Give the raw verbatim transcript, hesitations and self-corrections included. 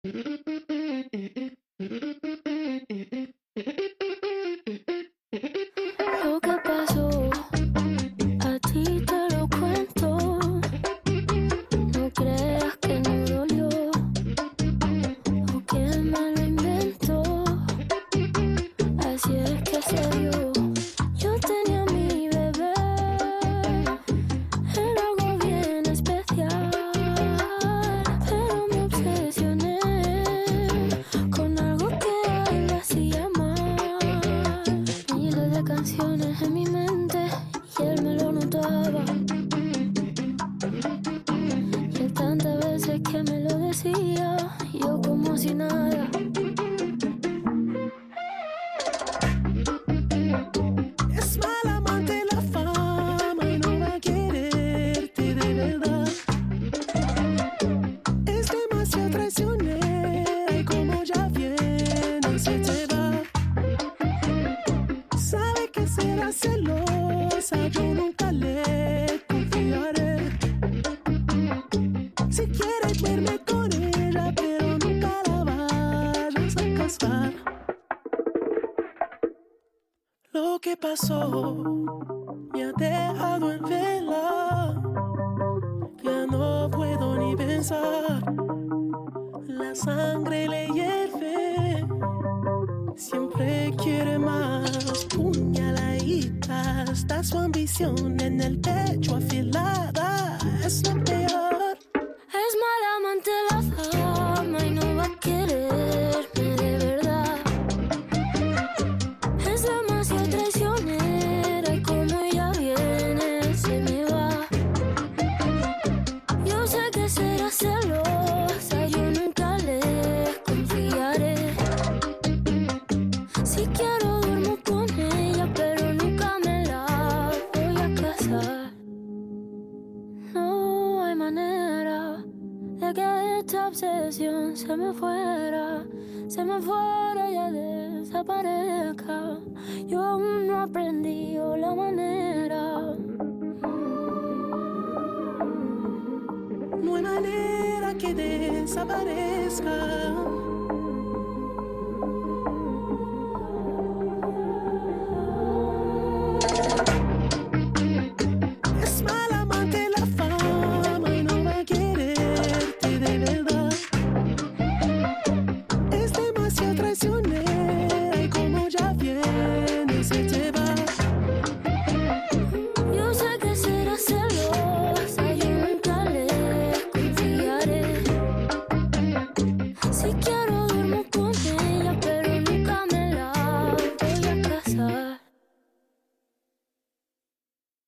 Lo que pasó, a ti te lo cuento. No creas que no dolió o que me lo inventó. Así es que se dio. Yo tenía a mi bebé, era algo bien especial, pero me obsesioné con algo que a él le hacía mal. Miles de canciones en mi mente y él me lo notaba. Y él tantas veces que me lo decía, yo como si nada. Es mala amante la fama y no va a quererte de verdad. Es demasiado traicionera y como ya viene se te va. Sabe que será celosa, yo nunca le confiaré. Si quieres verme con ella, pero nunca la vayas a casar. Lo que pasó me ha dejado en vela. Ya no puedo ni pensar. La sangre le hierve. Siempre quiere más. Puñaladita. Está su ambición en el pecho afilada. Es lo peor. Es mala amante la fama y no va a quererme de verdad. Es demasiado traicionera y como ella viene se me va. Yo sé que será celosa, yo nunca le confiaré. Si quiero duermo con ella, pero nunca me la voy a casar. No hay manera de que esta obsesión se me fuera, se me fuera y ya desaparezca. Yo aún no he aprendido la manera. No hay manera que desaparezca. Es mala amante la fama y no va a quererte de verdad. Es demasiado traicionera y como ya viene se te va. Yo sé que será celosa, yo nunca le confiaré. Si